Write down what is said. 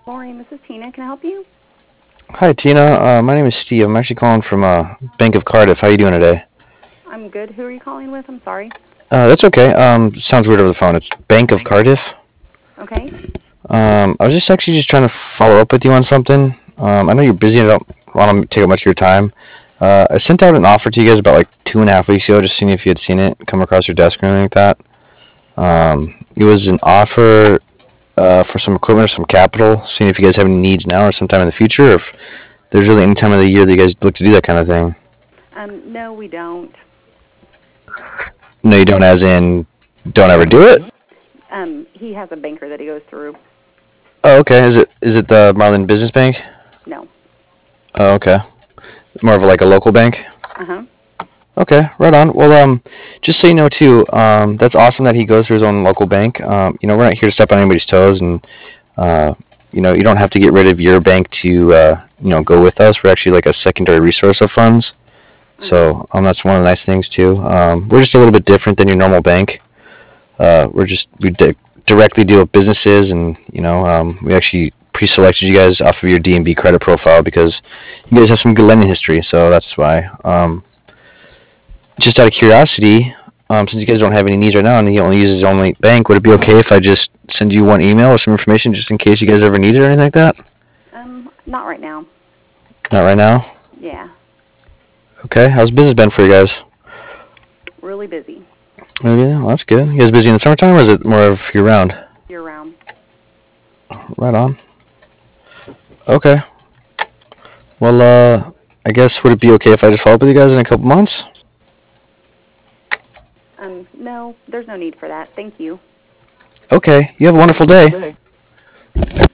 Maureen, this is Tina. Can I help you? Hi, Tina. My name is Steve. I'm actually calling from Bank of Cardiff. How you doing today? I'm good. Who are you calling with? I'm sorry. That's okay. Sounds weird over the phone. It's Bank of Cardiff. Okay. I was just actually just trying to follow up with you on something. I know you're busy and I don't want to take up much of your time. I sent out an offer to you guys about like 2.5 weeks ago, just seeing if you had seen it come across your desk or anything like that. It was an offer for some equipment or some capital, seeing if you guys have any needs now or sometime in the future, or if there's really any time of the year that you guys look to do that kind of thing. No, we don't. No, you don't, as in don't ever do it. He has a banker that he goes through. Oh, okay. Is it the Marlin Business Bank? No. Oh, okay. More of like a local bank. Uh-huh. Okay, right on. Well, just so you know too, that's awesome that he goes through his own local bank. We're not here to step on anybody's toes, and uh, you don't have to get rid of your bank to go with us. We're actually like a secondary resource of funds. Uh-huh. So that's one of the nice things too. We're just a little bit different than your normal bank. We directly deal with businesses, and we actually pre-selected you guys off of your DNB credit profile because you guys have some good lending history. So that's why. Just out of curiosity, since you guys don't have any needs right now and he only uses his own bank, would it be okay if I just send you one email with some information just in case you guys ever need it or anything like that? Not right now. Not right now. Yeah. Okay. How's business been for you guys? Really busy Yeah, well, that's good. You guys busy in the summertime, or is it more of year round? year round. Right on. Okay. Well, I guess would it be okay if I just follow up with you guys in a couple months? No, there's no need for that. Thank you. Okay. You have a wonderful day.